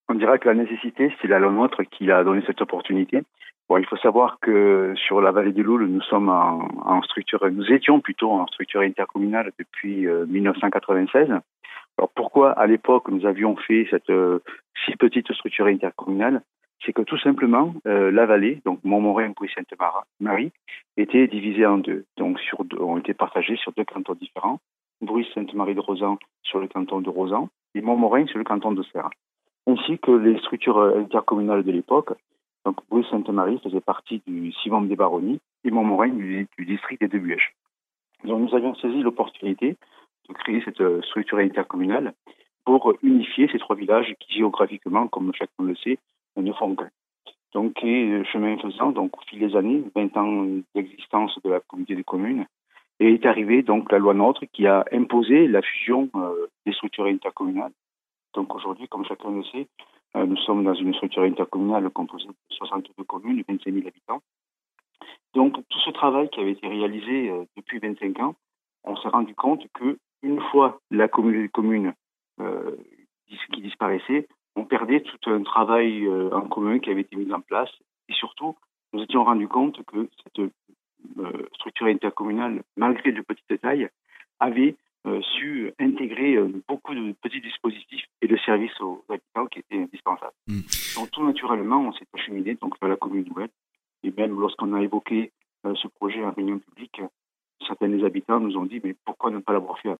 On dira que la nécessité, c'est la loi NOTRe qui a donné cette opportunité. Bon, il faut savoir que sur la vallée du Loul, nous étions plutôt en structure intercommunale depuis 1996. Alors pourquoi à l'époque nous avions fait cette si petite structure intercommunale? C'est que tout simplement la vallée, donc Montmorin, Bouy, Sainte-Marie, était divisée en deux. Donc ont été partagés sur deux cantons différents. Bouy, Sainte-Marie de Rozan sur le canton de Rozan et Montmorin sur le canton de Serres. Ainsi que les structures intercommunales de l'époque. Donc Bouy, Sainte-Marie faisait partie du Civum des Baronnies et Montmorin du district des Deux-Buèches. Donc nous avions saisi l'opportunité de créer cette structure intercommunale pour unifier ces trois villages qui géographiquement, comme chacun le sait, ne font qu'un. Donc, chemin faisant, donc au fil des années, 20 ans d'existence de la communauté de communes, et est arrivée donc la loi NOTRe qui a imposé la fusion des structures intercommunales. Donc aujourd'hui, comme chacun le sait, nous sommes dans une structure intercommunale composée de 62 communes, 25 000 habitants. Donc tout ce travail qui avait été réalisé depuis 25 ans, on s'est rendu compte que une fois la communauté de communes qui disparaissait, on perdait tout un travail en commun qui avait été mis en place. Et surtout, nous étions rendus compte que cette structure intercommunale, malgré de petites tailles, avait su intégrer beaucoup de petits dispositifs et de services aux habitants qui étaient indispensables. Donc tout naturellement, on s'est acheminé donc, vers la commune nouvelle. Et même lorsqu'on a évoqué ce projet en réunion publique, certains des habitants nous ont dit mais pourquoi ne pas l'avoir fait